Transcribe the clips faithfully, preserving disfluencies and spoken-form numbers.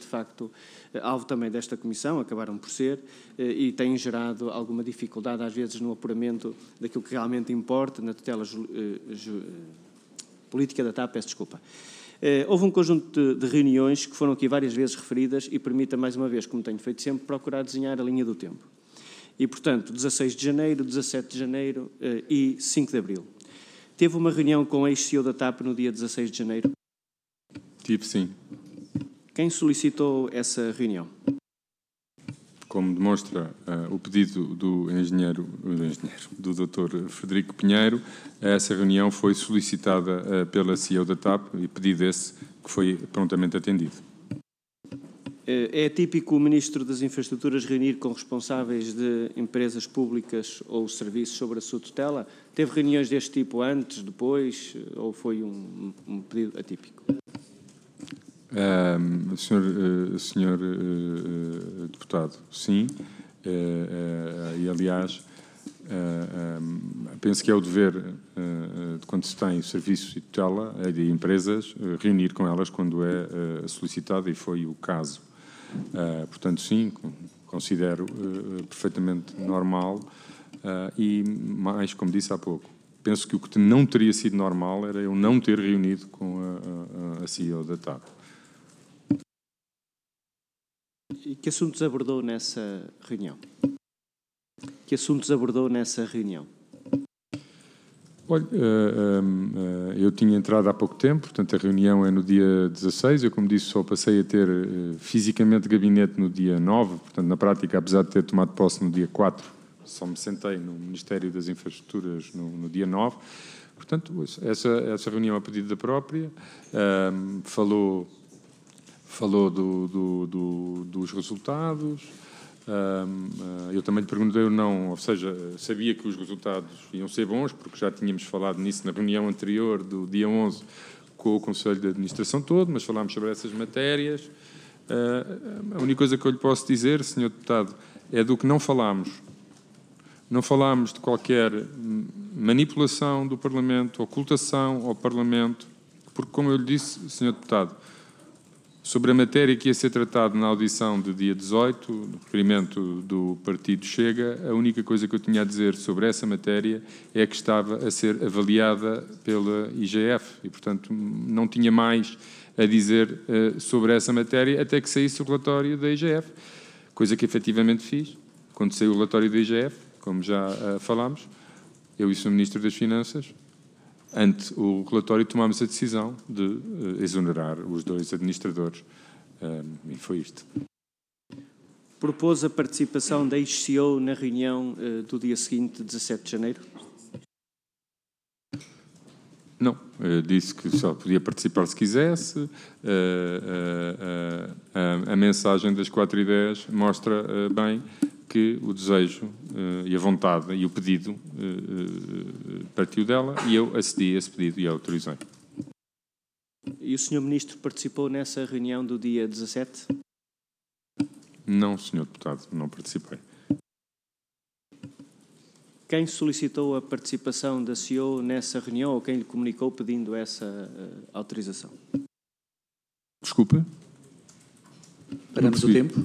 facto, alvo também desta Comissão, acabaram por ser, e têm gerado alguma dificuldade, às vezes, no apuramento daquilo que realmente importa, na tutela ju, ju, política da TAP, peço desculpa. Houve um conjunto de, de reuniões que foram aqui várias vezes referidas e permita, mais uma vez, como tenho feito sempre, procurar desenhar a linha do tempo. E, portanto, dezasseis de janeiro, dezassete de janeiro e cinco de abril. Teve uma reunião com a ex-C E O da TAP no dia dezasseis de janeiro? Tive, sim. Quem solicitou essa reunião? Como demonstra uh, o pedido do engenheiro, do engenheiro, do doutor Frederico Pinheiro, essa reunião foi solicitada uh, pela C E O da TAP e pedido esse que foi prontamente atendido. É típico o Ministro das Infraestruturas reunir com responsáveis de empresas públicas ou serviços sobre a sua tutela? Teve reuniões deste tipo antes, depois, ou foi um, um pedido atípico? Um, senhor uh, senhor uh, deputado, sim, uh, uh, e aliás, uh, um, penso que é o dever, uh, de quando se tem serviços e tutela de empresas, uh, reunir com elas quando é uh, solicitado, e foi o caso. Uh, portanto, sim, considero uh, perfeitamente normal uh, e, mais, como disse há pouco, penso que o que não teria sido normal era eu não ter reunido com a, a, a C E O da TAP. E que assuntos abordou nessa reunião? Que assuntos abordou nessa reunião? Olha, uh, uh, eu tinha entrado há pouco tempo, portanto a reunião é no dia dezasseis, eu, como disse, só passei a ter uh, fisicamente gabinete no dia nove, portanto na prática, apesar de ter tomado posse no dia quatro, só me sentei no Ministério das Infraestruturas no, no dia nove, portanto essa, essa reunião a pedido da própria, uh, falou, falou do, do, do, dos resultados. Um, uh, eu também lhe perguntei ou não, ou seja, sabia que os resultados iam ser bons, porque já tínhamos falado nisso na reunião anterior do dia onze com o Conselho de Administração todo, mas falámos sobre essas matérias. Uh, a única coisa que eu lhe posso dizer, senhor Deputado, é do que não falámos. Não falámos de qualquer manipulação do Parlamento, ocultação ao Parlamento, porque, como eu lhe disse, senhor Deputado, sobre a matéria que ia ser tratada na audição do dia dezoito, no requerimento do Partido Chega, a única coisa que eu tinha a dizer sobre essa matéria é que estava a ser avaliada pela I G F e, portanto, não tinha mais a dizer uh, sobre essa matéria até que saísse o relatório da I G F, coisa que efetivamente fiz. Quando saiu o relatório da I G F, como já uh, falámos, eu e o senhor Ministro das Finanças, ante o relatório, tomámos a decisão de uh, exonerar os dois administradores. Um, e foi isto. Propôs a participação da ex-C E O na reunião uh, do dia seguinte, dezassete de janeiro? Não. Eu disse que só podia participar se quisesse. Uh, uh, uh, uh, a mensagem das quatro ideias mostra uh, bem que o desejo uh, e a vontade e o pedido uh, uh, partiu dela e eu acedi a esse pedido e a autorizei. E o senhor Ministro participou nessa reunião do dia dezassete? Não, senhor Deputado, não participei. Quem solicitou a participação da C E O nessa reunião ou quem lhe comunicou pedindo essa uh, autorização? Desculpa? Paramos o tempo.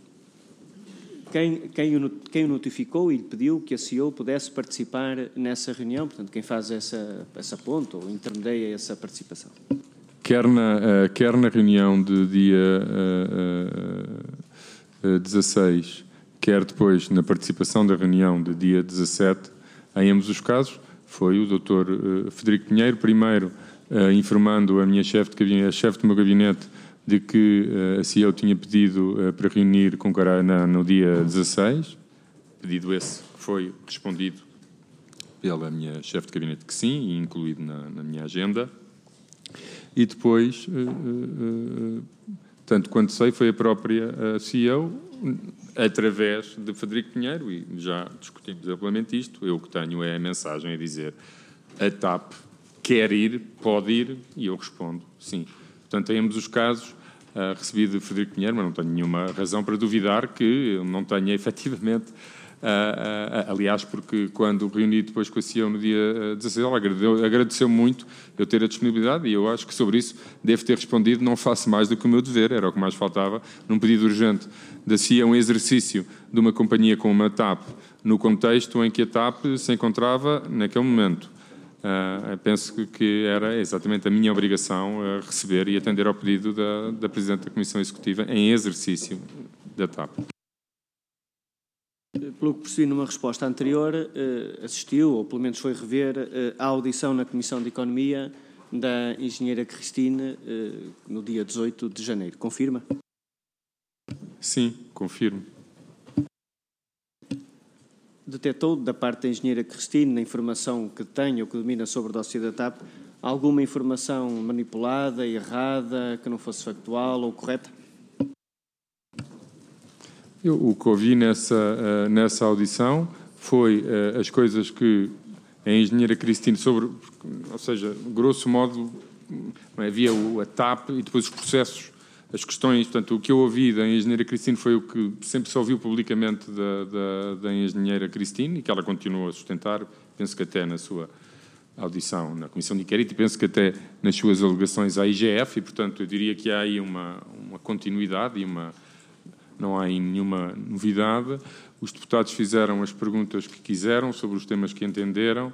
Quem, quem, o, quem o notificou e lhe pediu que a C E O pudesse participar nessa reunião? Portanto, quem faz essa, essa ponte ou intermedia essa participação? Quer na, uh, quer na reunião de dia uh, uh, dezasseis, quer depois na participação da reunião de dia dezassete, em ambos os casos, foi o doutor uh, Frederico Pinheiro, primeiro uh, informando a minha chefe de gabinete, a chefe do meu gabinete, de que uh, a C E O tinha pedido uh, para reunir com Carana no dia dezasseis, pedido esse que foi respondido pela minha chefe de gabinete que sim, e incluído na, na minha agenda. E depois, uh, uh, uh, tanto quanto sei, foi a própria uh, C E O, através de Frederico Pinheiro, e já discutimos amplamente isto, eu que tenho é a mensagem a dizer a TAP quer ir, pode ir, e eu respondo sim. Portanto, em ambos os casos, uh, recebi de Frederico Pinheiro, mas não tenho nenhuma razão para duvidar que eu não tenha efetivamente Uh, uh, aliás, porque quando reuni depois com a C I A no dia dezasseis, ela agradeceu, agradeceu muito eu ter a disponibilidade, e eu acho que sobre isso devo ter respondido: não faço mais do que o meu dever, era o que mais faltava, num pedido urgente da C I A, um exercício de uma companhia como a TAP, no contexto em que a TAP se encontrava naquele momento. Uh, penso que, que era exatamente a minha obrigação uh, receber e atender ao pedido da, da Presidente da Comissão Executiva em exercício da TAP. Pelo que percebi numa resposta anterior, assistiu, ou pelo menos foi rever, a audição na Comissão de Economia da engenheira Cristine no dia dezoito de janeiro. Confirma? Sim, confirmo. Detetou, da parte da engenheira Cristine, na informação que tem ou que domina sobre o dossiê da TAP, alguma informação manipulada, errada, que não fosse factual ou correta? Eu, o que ouvi nessa, uh, nessa audição foi uh, as coisas que a engenheira Cristine sobre, ou seja, grosso modo, havia o, a TAP e depois os processos, as questões. Portanto, o que eu ouvi da engenheira Cristine foi o que sempre se ouviu publicamente da, da, da engenheira Cristine, e que ela continuou a sustentar, penso que até na sua audição na Comissão de Inquérito, e penso que até nas suas alegações à I G F, e, portanto, eu diria que há aí uma, uma continuidade e uma... Não há aí nenhuma novidade. Os deputados fizeram as perguntas que quiseram sobre os temas que entenderam.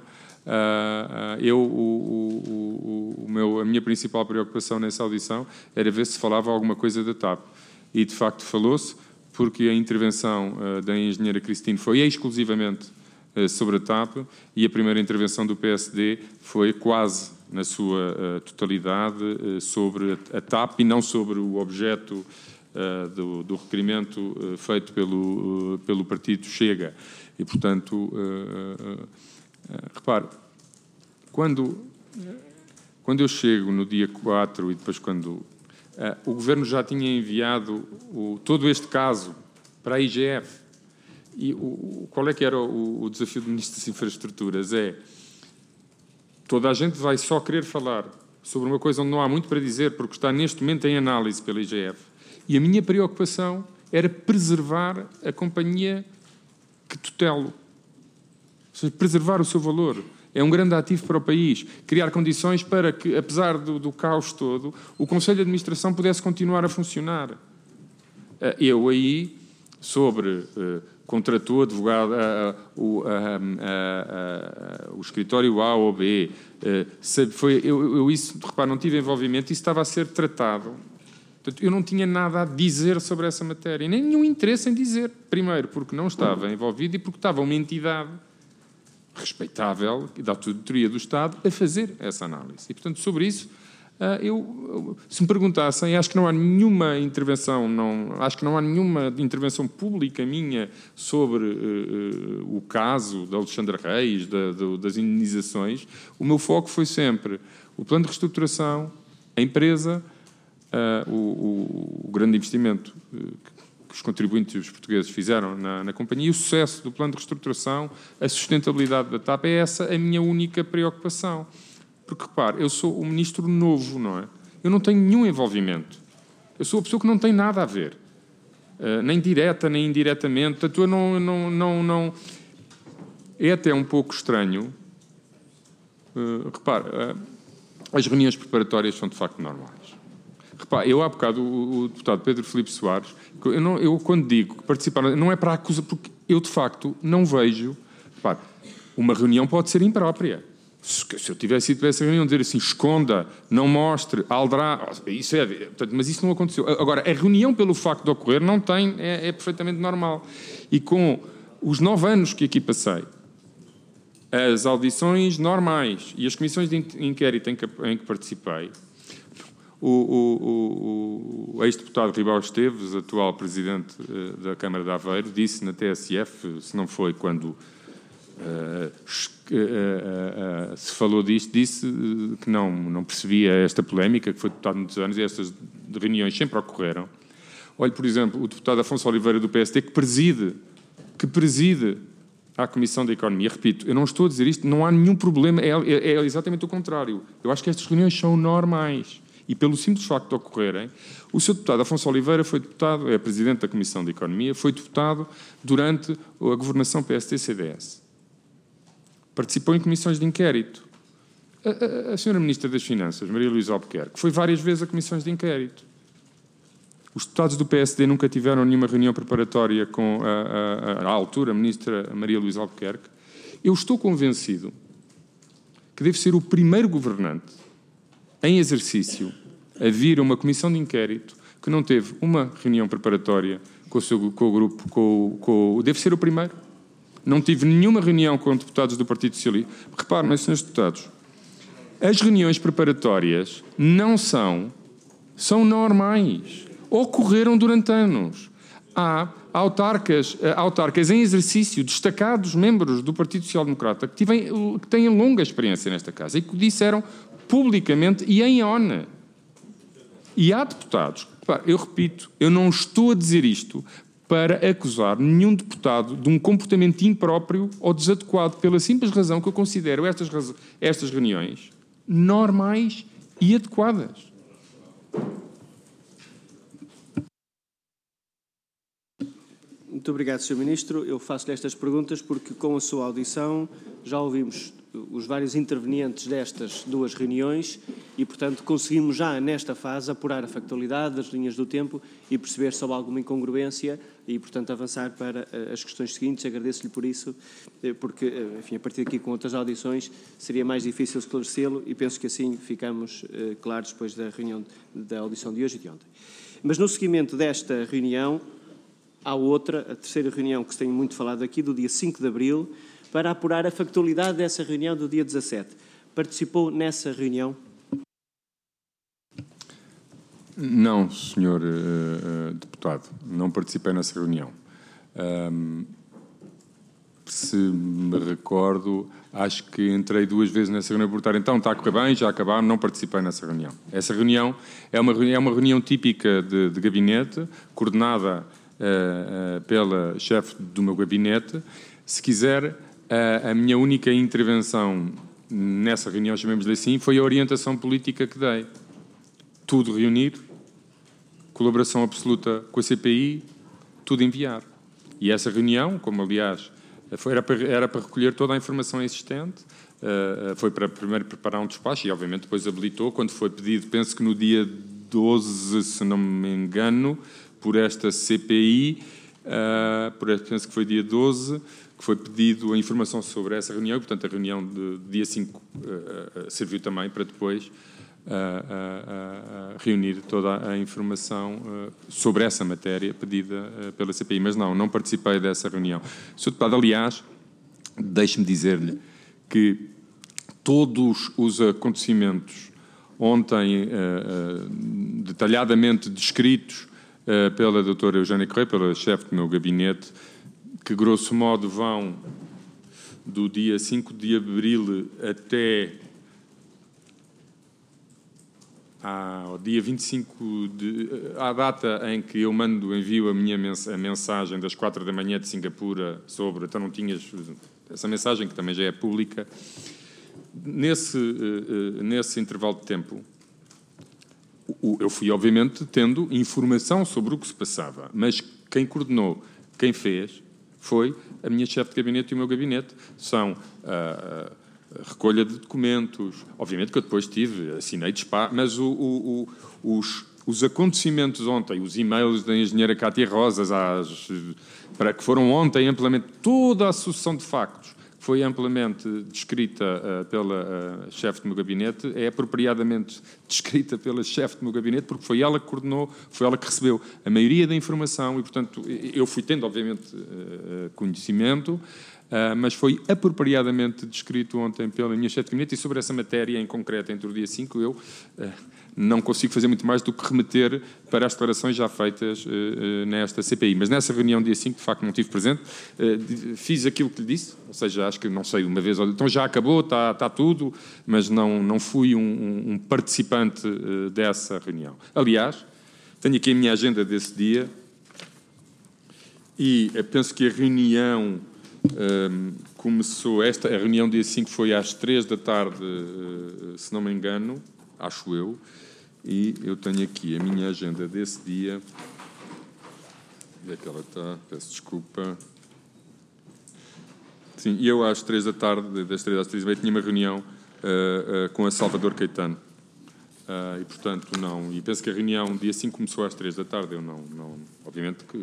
Eu, o, o, o meu, a minha principal preocupação nessa audição era ver se falava alguma coisa da TAP. E, de facto, falou-se, porque a intervenção da engenheira Cristine foi exclusivamente sobre a TAP, e a primeira intervenção do P S D foi quase na sua totalidade sobre a TAP e não sobre o objeto Uh, do, do requerimento uh, feito pelo, uh, pelo partido Chega. E, portanto, uh, uh, uh, repare, quando, quando eu chego no dia quatro e depois quando uh, o Governo já tinha enviado o, todo este caso para a I G F, e o, o, qual é que era o, o desafio do Ministro das Infraestruturas? É, toda a gente vai só querer falar sobre uma coisa onde não há muito para dizer, porque está neste momento em análise pela I G F. E a minha preocupação era preservar a companhia que tutelo. Ou seja, preservar o seu valor. É um grande ativo para o país. Criar condições para que, apesar do, do caos todo, o Conselho de Administração pudesse continuar a funcionar. Eu aí, sobre uh, contratou, advogado, uh, uh, uh, uh, uh, uh, o escritório A ou B, uh, sabe, foi, eu, eu isso, repare, não tive envolvimento, isso estava a ser tratado. Portanto, eu não tinha nada a dizer sobre essa matéria, nem nenhum interesse em dizer. Primeiro, porque não estava envolvido e porque estava uma entidade respeitável, da auditoria do Estado, a fazer essa análise. E, portanto, sobre isso, eu, se me perguntassem, acho que não há nenhuma intervenção, não, acho que não há nenhuma intervenção pública minha sobre uh, o caso de Alexandre Reis, da, do, das indenizações. O meu foco foi sempre o plano de reestruturação, a empresa, Uh, o, o, o grande investimento uh, que os contribuintes portugueses fizeram na, na companhia e o sucesso do plano de reestruturação, a sustentabilidade da TAP, é essa a minha única preocupação. Porque, repare, eu sou um ministro novo, não é? Eu não tenho nenhum envolvimento. Eu sou a pessoa que não tem nada a ver. Uh, nem direta, nem indiretamente. Portanto, eu não, não, não, não... É até um pouco estranho. Uh, repare, uh, as reuniões preparatórias são, de facto, normais. Repare, eu há bocado, o, o deputado Pedro Filipe Soares, eu, não, eu quando digo que participar, não é para acusar, porque eu de facto não vejo. Repare, uma reunião pode ser imprópria. Se, se eu tivesse ido para essa reunião dizer assim, esconda, não mostre, aldrará, isso é, portanto, mas isso não aconteceu. Agora, a reunião pelo facto de ocorrer não tem, é, é perfeitamente normal. E com os nove anos que aqui passei, as audições normais e as comissões de inquérito em que, em que participei, O, o, o, o ex-deputado Ribau Esteves, atual presidente uh, da Câmara de Aveiro, disse na T S F, se não foi quando uh, uh, uh, uh, se falou disto, disse uh, que não, não percebia esta polémica, que foi deputado há muitos anos, e estas reuniões sempre ocorreram. Olhe, por exemplo, o deputado Afonso Oliveira do P S D, que preside, que preside à Comissão da Economia. Repito, eu não estou a dizer isto, não há nenhum problema, é, é, é exatamente o contrário. Eu acho que estas reuniões são normais. E pelo simples facto de ocorrerem, o seu deputado Afonso Oliveira foi deputado, é presidente da Comissão de Economia, foi deputado durante a governação P S D C D S. Participou em comissões de inquérito. A, a, a senhora Ministra das Finanças, Maria Luísa Albuquerque, foi várias vezes a comissões de inquérito. Os deputados do P S D nunca tiveram nenhuma reunião preparatória com a, a, a, a altura a Ministra Maria Luísa Albuquerque. Eu estou convencido que deve ser o primeiro governante em exercício a vir a uma comissão de inquérito que não teve uma reunião preparatória com o, seu, com o grupo, com, com, deve ser o primeiro. Não tive nenhuma reunião com deputados do Partido Socialista. Reparem, senhores deputados, as reuniões preparatórias não são, são normais. Ocorreram durante anos. Há autarcas, autarcas em exercício, destacados membros do Partido Social Democrata, que, tivem, que têm longa experiência nesta casa e que disseram publicamente e em ONU. E há deputados, eu repito, eu não estou a dizer isto para acusar nenhum deputado de um comportamento impróprio ou desadequado, pela simples razão que eu considero estas, estas reuniões normais e adequadas. Muito obrigado, senhor Ministro. Eu faço-lhe estas perguntas porque, com a sua audição, já ouvimos os vários intervenientes destas duas reuniões e, portanto, conseguimos já, nesta fase, apurar a factualidade das linhas do tempo e perceber se houve alguma incongruência e, portanto, avançar para as questões seguintes. Agradeço-lhe por isso, porque, enfim, a partir daqui, com outras audições, seria mais difícil esclarecê-lo e penso que assim ficamos eh, claros depois da reunião, da audição de hoje e de ontem. Mas, no seguimento desta reunião, há outra, a terceira reunião que se tem muito falado aqui, do dia cinco de abril, para apurar a factualidade dessa reunião do dia dezassete. Participou nessa reunião? Não, senhor uh, uh, deputado, não participei nessa reunião. Um, se me recordo, acho que entrei duas vezes nessa reunião por estar, então está a correr bem, já acabaram, não participei nessa reunião. Essa reunião é uma, é uma reunião típica de, de gabinete, coordenada Uh, uh, pela chefe do meu gabinete. Se quiser, uh, a minha única intervenção nessa reunião, chamemos-lhe assim, foi a orientação política que dei. Tudo reunir, colaboração absoluta com a C P I, tudo enviar. E essa reunião, como aliás foi, era, para, era para recolher toda a informação existente, uh, foi para primeiro preparar um despacho e obviamente depois habilitou, quando foi pedido, penso que no dia doze, se não me engano, por esta C P I, uh, por, penso que foi dia doze, que foi pedido a informação sobre essa reunião, portanto a reunião de dia cinco uh, uh, serviu também para depois uh, uh, uh, reunir toda a informação uh, sobre essa matéria pedida uh, pela C P I. Mas não, não participei dessa reunião. senhor Deputado, aliás, deixe-me dizer-lhe que todos os acontecimentos ontem uh, uh, detalhadamente descritos Uh, pela doutora Eugénia Correia, pela chefe do meu gabinete, que grosso modo vão do dia cinco de abril até ao dia vinte e cinco, de, à data em que eu mando, envio a minha mens a mensagem das quatro da manhã de Singapura sobre, então não tinhas essa mensagem, que também já é pública. Nesse, uh, uh, nesse intervalo de tempo, eu fui, obviamente, tendo informação sobre o que se passava, mas quem coordenou, quem fez, foi a minha chefe de gabinete e o meu gabinete. São a, a recolha de documentos, obviamente que eu depois tive, assinei de spa, mas o, o, o, os, os acontecimentos ontem, os e-mails da engenheira Cátia Rosas, às, para que foram ontem amplamente, toda a sucessão de factos, foi amplamente descrita uh, pela uh, chefe do meu gabinete, é apropriadamente descrita pela chefe do meu gabinete, porque foi ela que coordenou, foi ela que recebeu a maioria da informação e, portanto, eu fui tendo, obviamente, uh, conhecimento, uh, mas foi apropriadamente descrito ontem pela minha chefe de gabinete e sobre essa matéria em concreto, entre o dia cinco, eu uh, não consigo fazer muito mais do que remeter para as declarações já feitas uh, uh, nesta C P I. Mas nessa reunião, dia cinco, de facto, não estive presente. Uh, fiz aquilo que lhe disse, ou seja, acho que, não sei, uma vez... Então já acabou, está, está tudo, mas não, não fui um, um, um participante uh, dessa reunião. Aliás, tenho aqui a minha agenda desse dia e uh, penso que a reunião um, começou... Esta, a reunião dia cinco foi às três da tarde, uh, se não me engano, acho eu. E eu tenho aqui a minha agenda desse dia. Onde é que ela está? Peço desculpa. Sim, e eu às três da tarde, das três às três e meia, tinha uma reunião uh, uh, com a Salvador Caetano. Uh, e, portanto, não... E penso que a reunião, dia cinco, começou às três da tarde. Eu não... não obviamente que